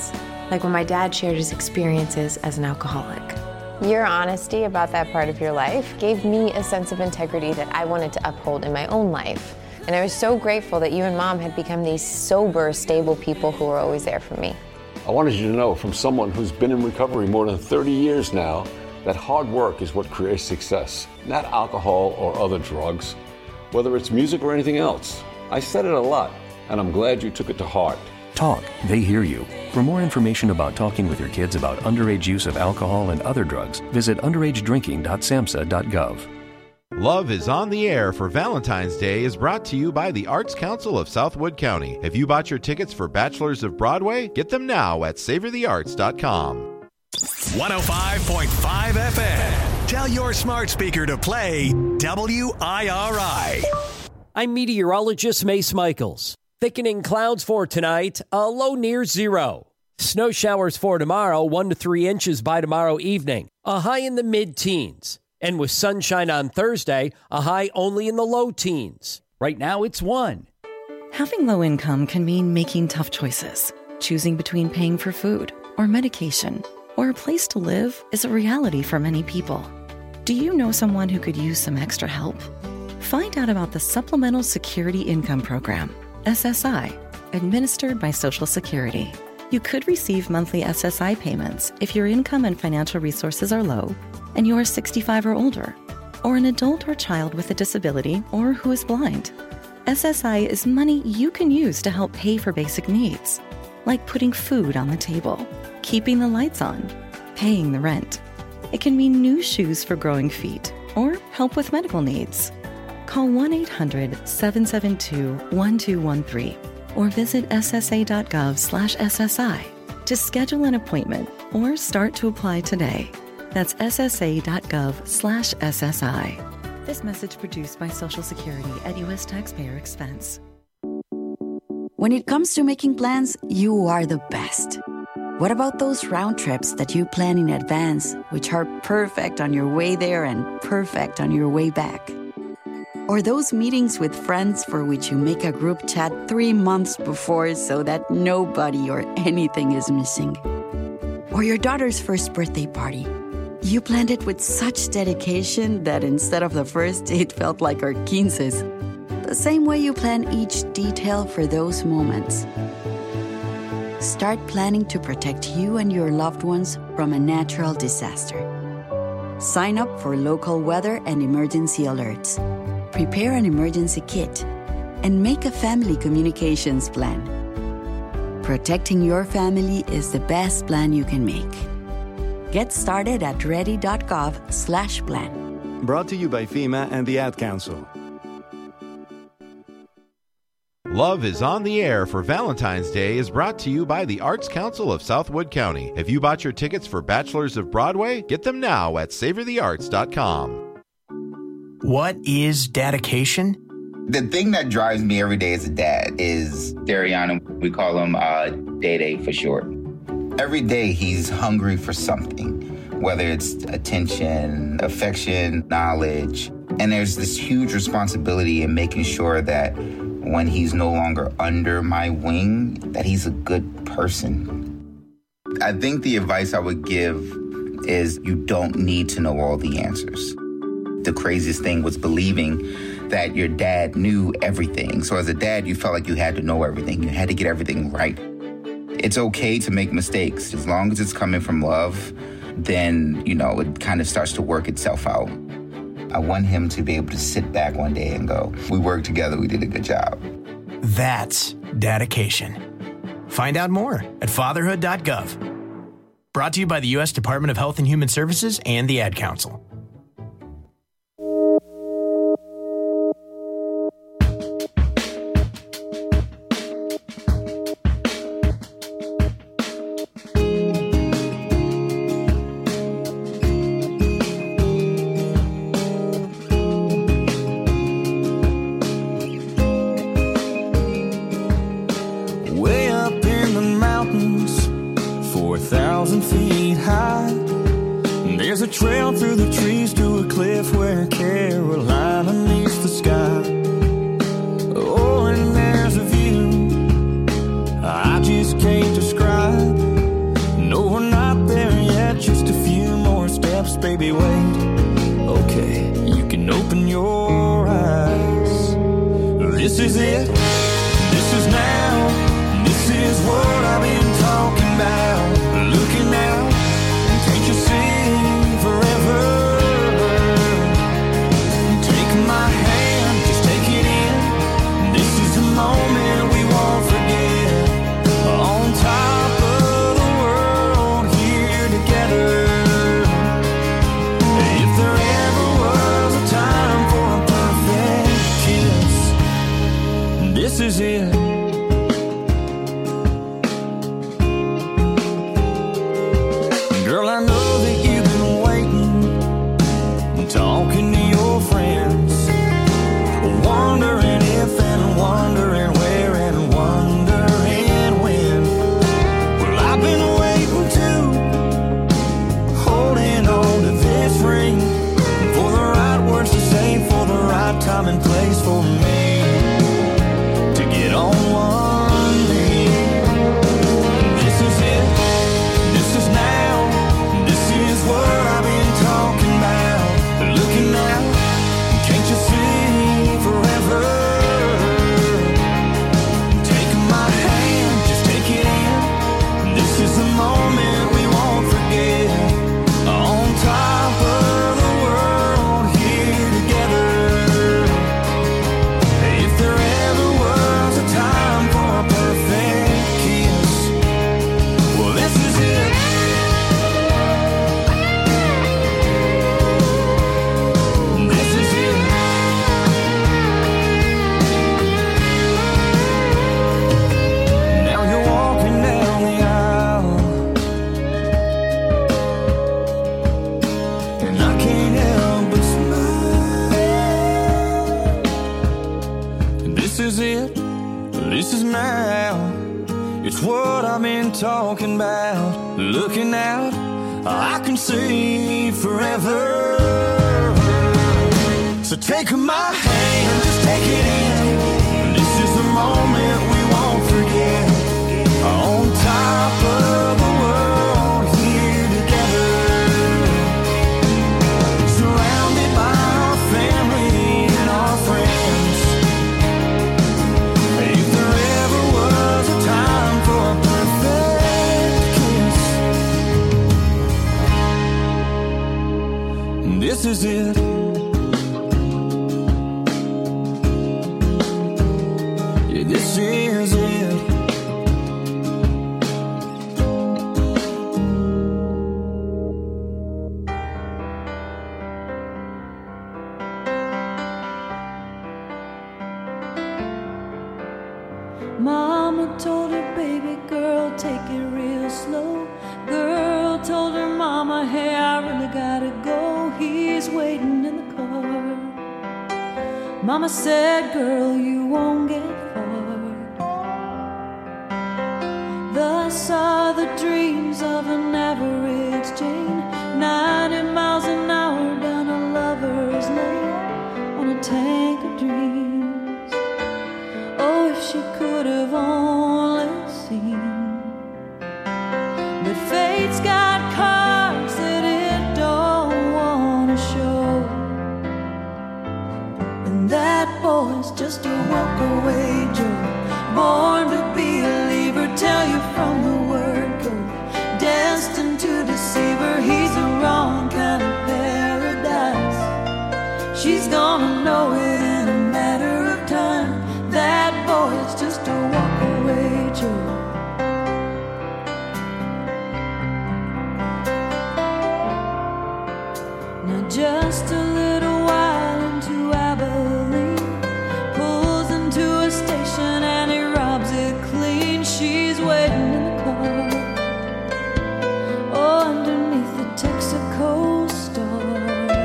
like when my dad shared his experiences as an alcoholic.
Your honesty about that part of your life gave me a sense of integrity that I wanted to uphold in my own life. And I was so grateful that you and Mom had become these sober, stable people who were always there for me.
I wanted you to know from someone who's been in recovery more than 30 years now that hard work is what creates success, not alcohol or other drugs, whether it's music or anything else. I said it a lot, and I'm glad you took it to heart.
Talk, they hear you. For more information about talking with your kids about underage use of alcohol and other drugs, visit underagedrinking.samhsa.gov.
Love is on the Air for Valentine's Day is brought to you by the Arts Council of Southwood County. Have you bought your tickets for Bachelors of Broadway? Get them now at savorthearts.com.
105.5 FM. Tell your smart speaker to play WIRI.
I'm meteorologist Mace Michaels. Thickening clouds for tonight, a low near 0. Snow showers for tomorrow, 1 to 3 inches by tomorrow evening, a high in the mid-teens. And with sunshine on Thursday, a high only in the low teens. Right now, it's 1.
Having low income can mean making tough choices. Choosing between paying for food or medication or a place to live is a reality for many people. Do you know someone who could use some extra help? Find out about the Supplemental Security Income Program, SSI, administered by Social Security. You could receive monthly SSI payments if your income and financial resources are low and you are 65 or older, or an adult or child with a disability or who is blind. SSI is money you can use to help pay for basic needs, like putting food on the table, keeping the lights on, paying the rent. It can mean new shoes for growing feet or help with medical needs. Call 1-800-772-1213 or visit ssa.gov/SSI to schedule an appointment or start to apply today. That's ssa.gov/SSI. This message produced by Social Security at U.S. taxpayer expense.
When it comes to making plans, you are the best. What about those round trips that you plan in advance, which are perfect on your way there and perfect on your way back? Or those meetings with friends for which you make a group chat 3 months before so that nobody or anything is missing? Or your daughter's first birthday party. You planned it with such dedication that instead of the first, it felt like our 15s. The same way you plan each detail for those moments. Start planning to protect you and your loved ones from a natural disaster. Sign up for local weather and emergency alerts. Prepare an emergency kit and make a family communications plan. Protecting your family is the best plan you can make. Get started at ready.gov/plan.
Brought to you by FEMA and the Ad Council.
Love is on the Air for Valentine's Day is brought to you by the Arts Council of Southwood County. Have you bought your tickets for Bachelors of Broadway? Get them now at savorthearts.com.
What is dedication?
The thing that drives me every day as a dad is Dariana. We call him Day for short. Every day he's hungry for something, whether it's attention, affection, knowledge. And there's this huge responsibility in making sure that when he's no longer under my wing, that he's a good person. I think the advice I would give is you don't need to know all the answers. The craziest thing was believing that your dad knew everything. So as a dad, you felt like you had to know everything. You had to get everything right. It's okay to make mistakes. As long as it's coming from love, then, it kind of starts to work itself out. I want him to be able to sit back one day and go, we worked together, we did a good job.
That's dedication. Find out more at fatherhood.gov. Brought to you by the U.S. Department of Health and Human Services and the Ad Council.
Trail through the trees to a cliff where Carolina meets the sky. Oh, and there's a view I just can't describe. baby, wait. Okay, you can open your eyes. This is it. This is now. This is what I've been talking about. Looking out, can't you see forever? Take my hand, just take it in. This is the moment we won't forget. On top of the world, here together. If there ever was a time for a perfect kiss, this is it. Girl, I know that you've been waiting, talking to your friends, wondering if and wondering where and wondering when. Well, I've been waiting too, holding on to this ring, for the right words to say, for the right time and place for me to get on one knee. This is it, this is now. Is what I've been talking about. Looking out, can't you see forever? Take my hand, just take it in. This is the moment we won't forget. On top of the world, here together. If there ever was a time for a perfect kiss, well, this is it. This is now. It's what I've been talking about. Looking out, I can see forever. So take my hand, just take it in. This is the moment we won't forget. On top of the world, here together. Surrounded by our family and our friends. Time for a perfect kiss. This is it. Yeah, this is it.
Mama told her baby girl, take it real slow. Girl told her mama, hey, I really gotta go. He's waiting in the car. Mama said, girl, you won't get far. Thus are the dreams of an average Jane, 90 miles an hour down a lover's lane on a tank of dreams. Oh, if she could have only seen. But fate's got cards that it don't want to show. And that boy's just a walk-away Joe, born to be a leaver, tell you from the word go. Destined to deceive her, he's the wrong kind of paradise. She's gonna know it in a matter of time. That boy's just a walk-away Joe. Now just a little while into Abilene, pulls into a station and he robs it clean. She's waiting in the car, oh, underneath the Texaco star.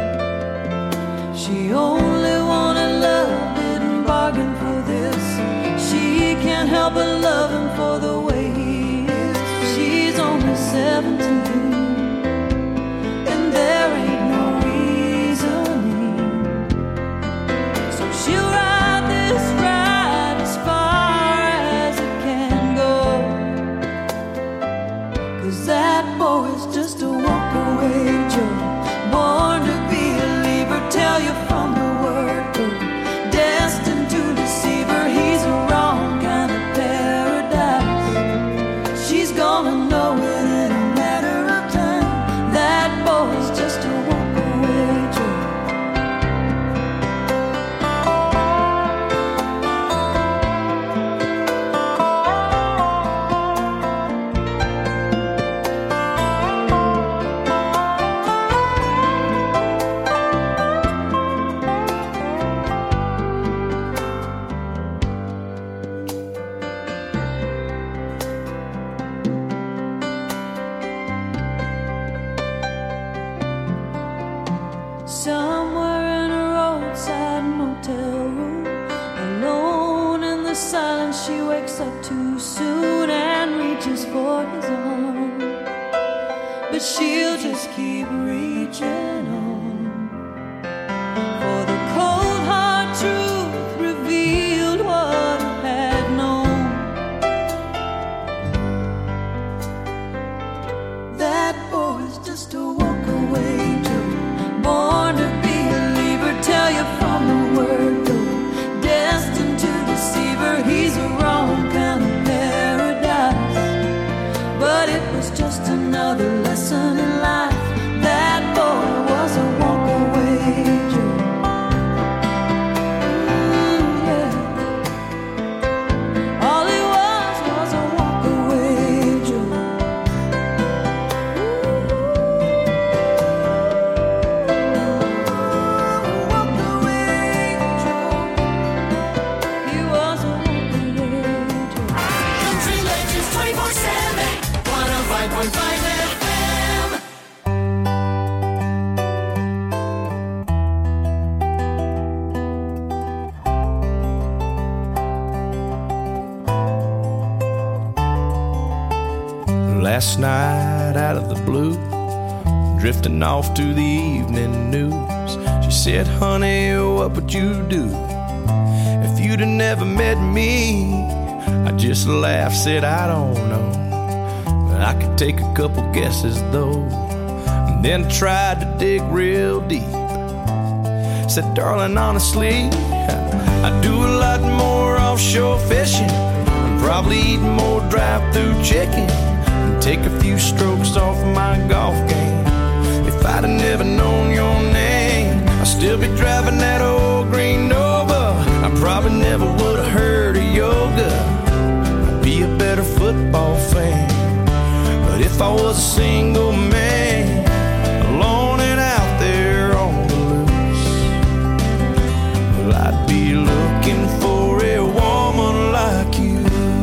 She only wanted love, didn't bargain for this. She can't help but love him for the way he is. She's only 17, and there ain't no reasoning. So she'll ride this ride as far as it can go. 'Cause that boy's just a walk-away Joe, boy somewhere in a roadside motel room. Alone in the silence, she wakes up too soon and reaches for his arm. But she'll just keep reaching on. For the cold hard truth revealed what I had known. That boy's just a walk-away Joe, born to be a believer. Tell you from the word go, destined to deceive her. He's a wrong kind of paradise, but it was just another lesson in life. That boy was a walk-away Joe. Yeah. All he was a walk-away Joe. He was a walk-away Joe.
Country Legends 24/7, 105.5 FM.
Last night out of the blue, drifting off to the evening news, she said, honey, what would you do if you'd have never met me? I just laughed, said, I don't know, but I could take a couple guesses though. And then tried to dig real deep. Said, darling, honestly, I do a lot more offshore fishing, probably eat more drive-through chicken, and take a few strokes off my golf game. If I'd have never known your name, I'd still be driving that old green Nova. I probably never would have heard of yoga. I'd be a better football fan. But if I was a single man, alone and out there on the loose, well, I'd be looking for a woman like you.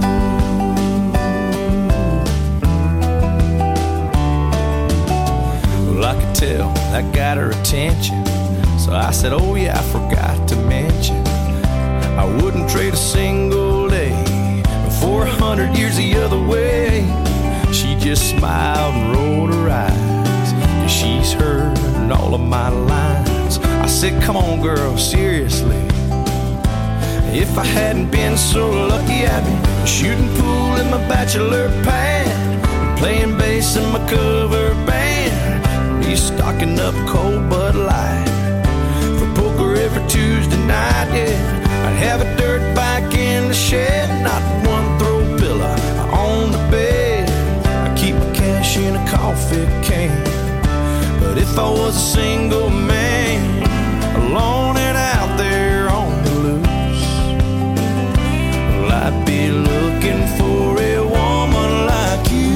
Well, I could tell that got her attention, so I said, oh yeah, I forgot to mention, I wouldn't trade a single day for 100 years the other way. She just smiled and rolled her eyes, 'cause she's heard all of my lines. I said, come on girl, seriously, if I hadn't been so lucky, I'd be shooting pool in my bachelor pad, playing bass in my cover band, be stocking up cold Bud Light for poker every Tuesday night, yeah. I'd have a dirt bike in the shed, not one throw pillow on the bed. I keep my cash in a coffee can. But if I was a single man, alone and out there on the loose, well, I'd be looking for a woman like you.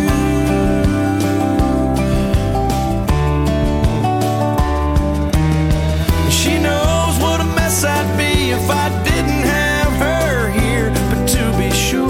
She knows what a mess I'd be if I didn't have her here. But to be sure,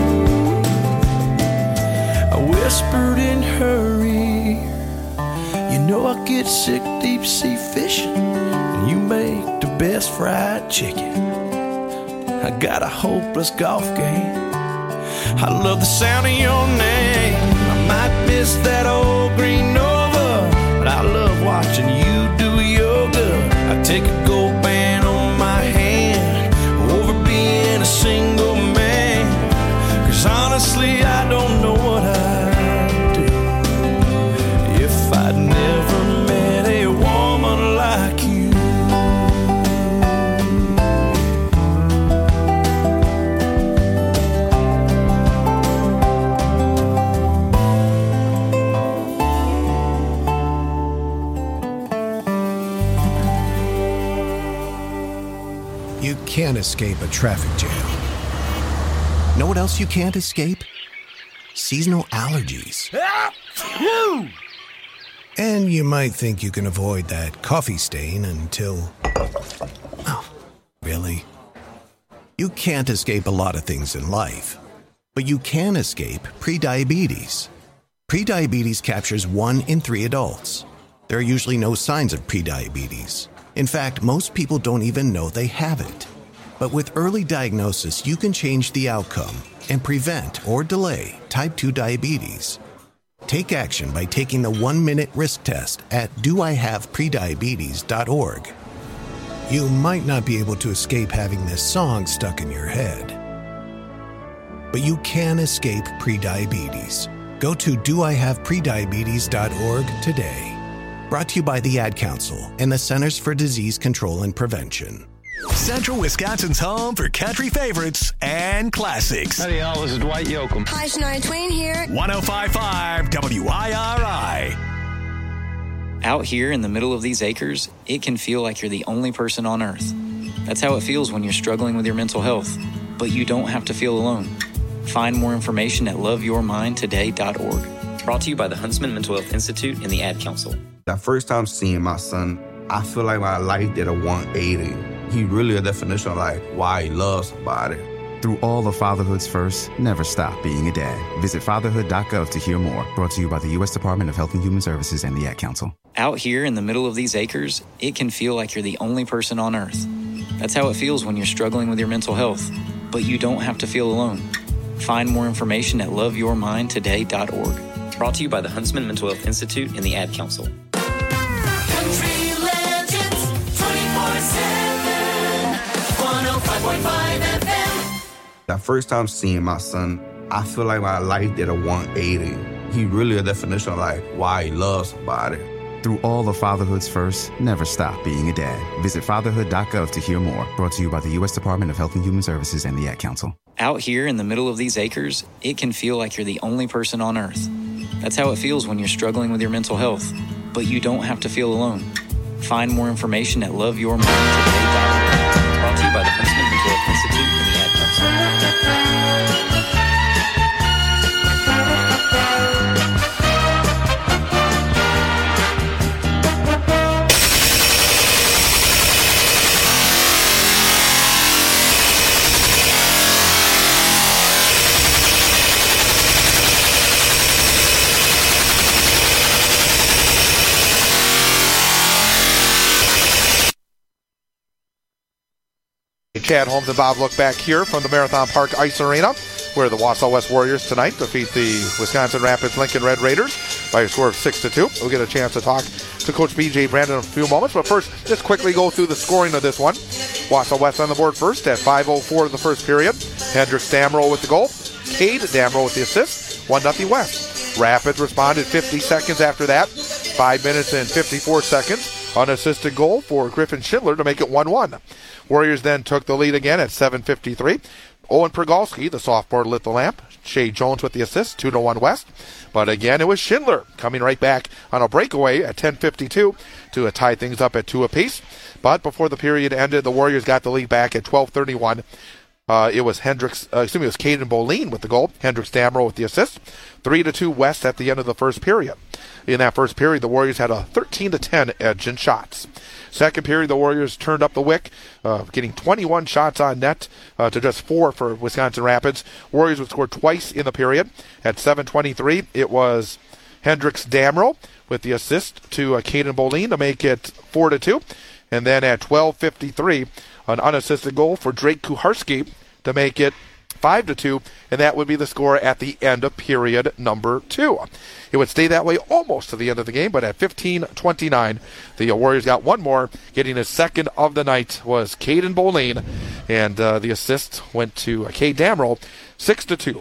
I whispered in her ear, you know I get sick deep sea fishing, and you make the best fried chicken. I got a hopeless golf game, I love the sound of your name. I might miss that old green Nova, but I love watching you do yoga. I take a gold band on my hand over being a single man, 'cause honestly I don't know what I'd do if I'd never met a woman like you.
You can't escape a traffic jam. Know what else you can't escape? Seasonal allergies. And you might think you can avoid that coffee stain until... Oh, really? You can't escape a lot of things in life, but you can escape prediabetes. Prediabetes captures 1 in 3 adults. There are usually no signs of prediabetes. In fact, most people don't even know they have it. But with early diagnosis, you can change the outcome and prevent or delay type 2 diabetes. Take action by taking the 1-minute risk test at doihaveprediabetes.org. You might not be able to escape having this song stuck in your head, but you can escape prediabetes. Go to doihaveprediabetes.org today. Brought to you by the Ad Council and the Centers for Disease Control and Prevention.
Central Wisconsin's home for country favorites and classics.
Howdy, y'all. This is Dwight Yoakam.
Hi, Shania Twain here.
105.5 WIRI.
Out here in the middle of these acres, it can feel like you're the only person on earth. That's how it feels when you're struggling with your mental health. But you don't have to feel alone. Find more information at loveyourmindtoday.org. Brought to you by the Huntsman Mental Health Institute and the Ad Council.
That first time seeing my son, I feel like my life did a 180. He really a definition of like why he loves somebody.
Through all of fatherhood's first, never stop being a dad. Visit fatherhood.gov to hear more. Brought to you by the U.S. Department of Health and Human Services and the Ad Council.
Out here in the middle of these acres, it can feel like you're the only person on earth. That's how it feels when you're struggling with your mental health. But you don't have to feel alone. Find more information at loveyourmindtoday.org. Brought to you by the Huntsman Mental Health Institute and the Ad Council.
Country Legends 24/7 105.5 FM.
That first time seeing my son, I feel like my life did a 180. He really a definition of like why he loves somebody.
Through all of fatherhood's first, never stop being a dad. Visit fatherhood.gov to hear more. Brought to you by the U.S. Department of Health and Human Services and the Ad Council.
Out here in the middle of these acres, it can feel like you're the only person on earth. That's how it feels when you're struggling with your mental health. But you don't have to feel alone. Find more information at loveyourmindtoday.org. Brought to you by the Huntsman Mental Health Institute and the Ad Council.
Chad Holmes and Bob Look back here from the Marathon Park Ice Arena, where the Wausau West Warriors tonight defeat the Wisconsin Rapids Lincoln Red Raiders by a score of 6-2. We'll get a chance to talk to Coach B.J. Brandon in a few moments, but first, just quickly go through the scoring of this one. Wausau West on the board first at 5:04 of the first period. Hendricks Damrow with the goal. Cade Damrow with the assist. 1-0 West. Rapids responded 50 seconds after that. 5 minutes and 54 seconds. Unassisted goal for Griffin Schindler to make it 1-1. Warriors then took the lead again at 7:53. Owen Pergalski, the sophomore, lit the lamp. Shea Jones with the assist, 2-1 West. But again, it was Schindler coming right back on a breakaway at 10:52 to tie things up at 2 apiece. But before the period ended, the Warriors got the lead back at 12:31. It was it was Caden Boleen with the goal. Hendricks Damrow with the assist. 3-2 West at the end of the first period. In that first period, the Warriors had a 13-10 edge in shots. Second period, the Warriors turned up the wick, getting 21 shots on net to just 4 for Wisconsin Rapids. Warriors would score twice in the period. At 7:23, it was Hendricks Damrow with the assist to Caden Boleen to make it 4-2. And then at 12:53, an unassisted goal for Drake Kuharski to make it 5-2, and that would be the score at the end of period number 2. It would stay that way almost to the end of the game, but at 15:29, the Warriors got one more. Getting his second of the night was Caden Boleen, and the assist went to Cade Damrow, 6-2.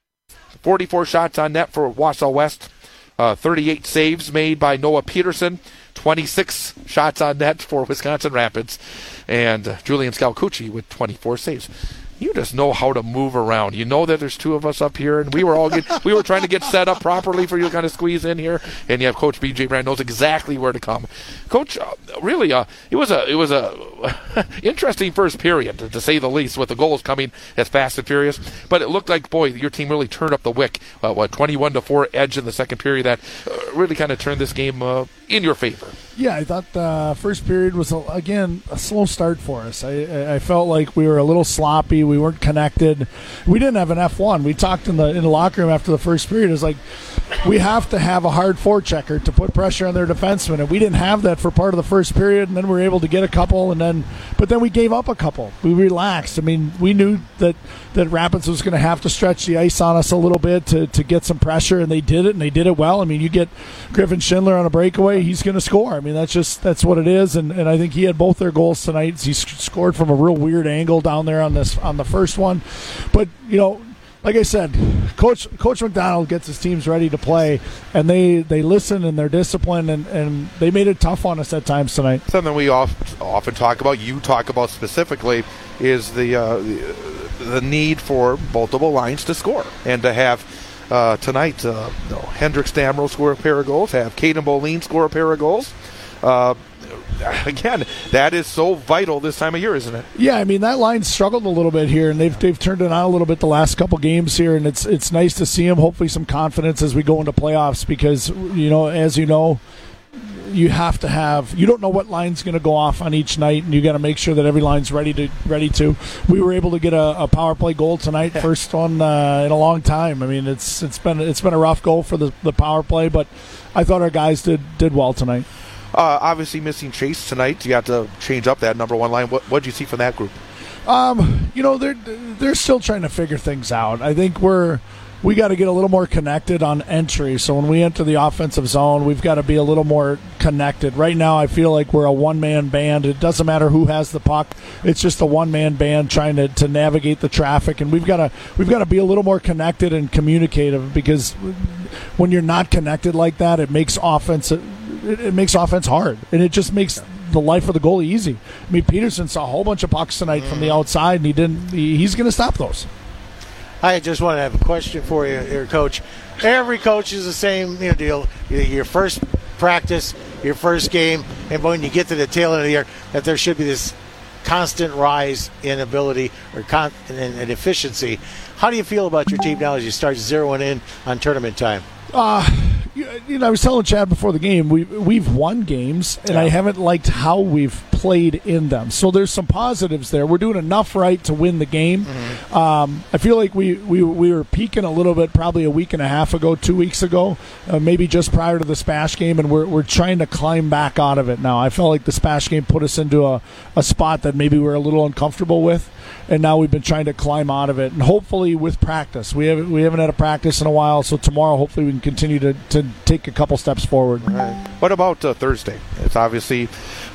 44 shots on net for Wausau West, 38 saves made by Noah Peterson, 26 shots on net for Wisconsin Rapids, and Julian Scalcucci with 24 saves. You just know how to move around. You know that there's two of us up here, and we were trying to get set up properly for you to kind of squeeze in here, and you have Coach B.J. Brand knows exactly where to come. Coach, really, it was a interesting first period, to say the least, with the goals coming as fast and furious. But it looked like, boy, your team really turned up the wick. 21-4 edge in the second period that really kind of turned this game in your favor.
Yeah, I thought the first period was, again, a slow start for us. I felt like we were a little sloppy. We
We weren't connected. We didn't have an F1. We talked in the locker room after the first period. It was like, we have to have a hard forechecker to put pressure on their defenseman, and we didn't have that for part of the first period, and then we were able to get a couple, but then we gave up a couple. We relaxed. I mean, we knew that Rapids was going to have to stretch the ice on us a little bit to get some pressure, and they did it, and they did it well. I mean, you get Griffin Schindler on a breakaway, he's going to score. I mean, that's what it is, and I think he had both their goals tonight. He scored from a real weird angle down there on the first one. But, like I said, Coach McDonald gets his teams ready to play, and they listen and they're disciplined, and they made it tough on us at times tonight.
Something we often talk about, you talk about specifically, is the need for multiple lines to score, and to have tonight Hendrik Stamro score a pair of goals, have Caden Moline score a pair of goals. Again, that is so vital this time of year, isn't it?
Yeah, I mean, that line struggled a little bit here, and they've turned it on a little bit the last couple games here, and it's nice to see them. Hopefully some confidence as we go into playoffs, because, as you know, you have to have, you don't know what line's going to go off on each night, and you got to make sure that every line's ready to. We were able to get a power play goal tonight, first one in a long time. I mean, it's been a rough goal for the power play, but I thought our guys did well tonight.
Obviously missing Chase tonight. You got to change up that number one line. What did you see from that group?
They're still trying to figure things out. I think we got to get a little more connected on entry. So when we enter the offensive zone, we've got to be a little more connected. Right now, I feel like we're a one-man band. It doesn't matter who has the puck. It's just a one-man band trying to navigate the traffic. And we've got to be a little more connected and communicative, because when you're not connected like that, it makes offense hard, and it just makes the life of the goalie easy. I mean, Peterson saw a whole bunch of pucks tonight from the outside, and he's going to stop those.
I just want to have a question for you here, Coach. Every coach is the same deal. Your first practice, your first game, and when you get to the tail end of the year, that there should be this constant rise in ability or in efficiency. How do you feel about your team now as you start zeroing in on tournament time?
I was telling Chad before the game, we've won games, and I haven't liked how we've played in them. So there's some positives there. We're doing enough right to win the game. Mm-hmm. I feel like we were peaking a little bit probably a week and a half ago, 2 weeks ago, maybe just prior to the Spash game, and we're trying to climb back out of it now. I felt like the Spash game put us into a spot that maybe we're a little uncomfortable with, and now we've been trying to climb out of it. And hopefully with practice, we haven't had a practice in a while, so tomorrow hopefully we can continue to take a couple steps forward.
Right. What about Thursday? It's obviously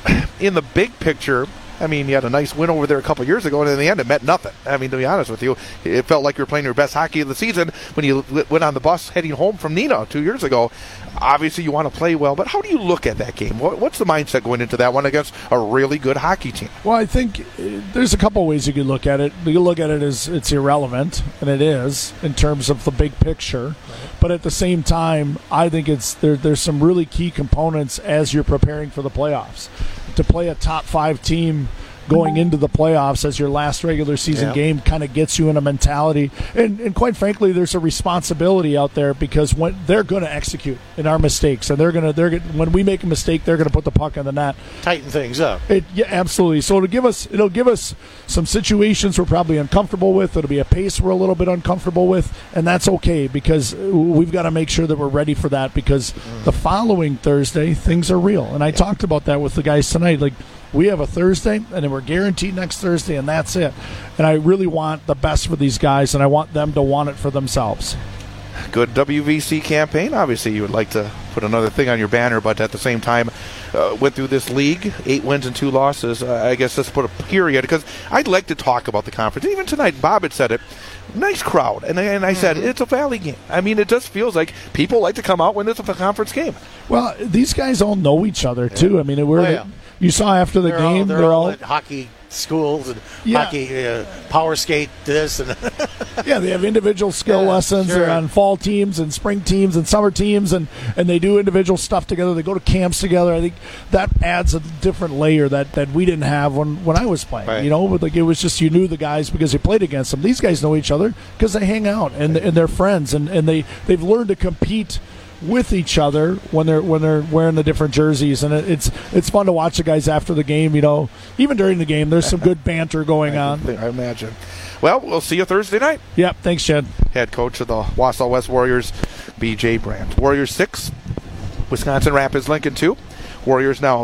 in the big picture. I mean, you had a nice win over there a couple years ago, and in the end, it meant nothing. I mean, to be honest with you, it felt like you were playing your best hockey of the season when you went on the bus heading home from Neenah 2 years ago. Obviously, you want to play well, but how do you look at that game? What's the mindset going into that one against a really good hockey team?
Well, I think there's a couple ways you could look at it. You look at it as it's irrelevant, and it is in terms of the big picture. Right. But at the same time, I think there's some really key components as you're preparing for the playoffs. To play a top 5 team going into the playoffs as your last regular season game kind of gets you in a mentality. And quite frankly, there's a responsibility out there, because when they're going to execute in our mistakes, and when we make a mistake, they're going to put the puck in the net.
Tighten things up.
Yeah, absolutely. So it'll give us some situations we're probably uncomfortable with. It'll be a pace we're a little bit uncomfortable with, and that's okay, because we've got to make sure that we're ready for that, because the following Thursday, things are real. And I talked about that with the guys tonight. Like, we have a Thursday, and then we're guaranteed next Thursday, and that's it. And I really want the best for these guys, and I want them to want it for themselves.
Good WVC campaign. Obviously, you would like to put another thing on your banner, but at the same time, went through this league, 8 wins and 2 losses. I guess let's put a period, because I'd like to talk about the conference. Even tonight, Bob had said it. Nice crowd. And I said, it's a Valley game. I mean, it just feels like people like to come out when it's a conference game.
Well, these guys all know each other, too. I mean, you saw after the game,
they're all at hockey schools and hockey power skate this and
yeah, they have individual skill lessons. Sure. They're on fall teams and spring teams and summer teams, and they do individual stuff together. They go to camps together. I think that adds a different layer that we didn't have when I was playing. Right. Like, it was just, you knew the guys because you played against them. These guys know each other because they hang out and they're friends, and they've learned to compete with each other when they're wearing the different jerseys, and it's fun to watch the guys after the game. Even during the game, there's some good banter going on.
I imagine. Well, we'll see you Thursday night.
Yep, thanks, Chad.
Head coach of the Wausau West Warriors, B.J. Brandt. Warriors 6, Wisconsin Rapids Lincoln 2. Warriors now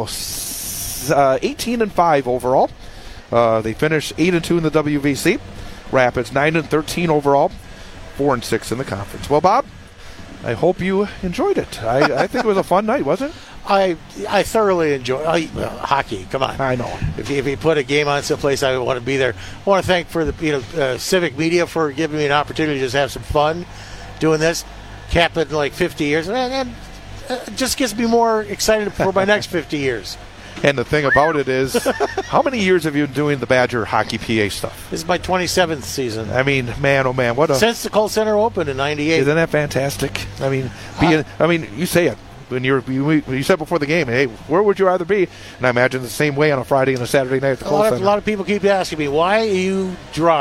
18-5 overall. They finished 8-2 in the WVC. Rapids 9-13 overall, 4-6 in the conference. Well, Bob, I hope you enjoyed it. I think it was a fun night, wasn't it?
I thoroughly enjoy hockey. Come on,
I know.
If you put a game on someplace, I want to be there. I want to thank for the Civic Media for giving me an opportunity to just have some fun doing this. Cap it in like 50 years, and it just gets me more excited for my next 50 years.
And the thing about it is, how many years have you been doing the Badger hockey PA stuff?
This is my 27th season.
I mean, man, oh man,
since the Kohl Center opened in '98.
Isn't that fantastic? I mean, you say it when you said before the game, hey, where would you rather be? And I imagine the same way on a Friday and a Saturday night at the Kohl Center.
A lot of people keep asking me, why you drive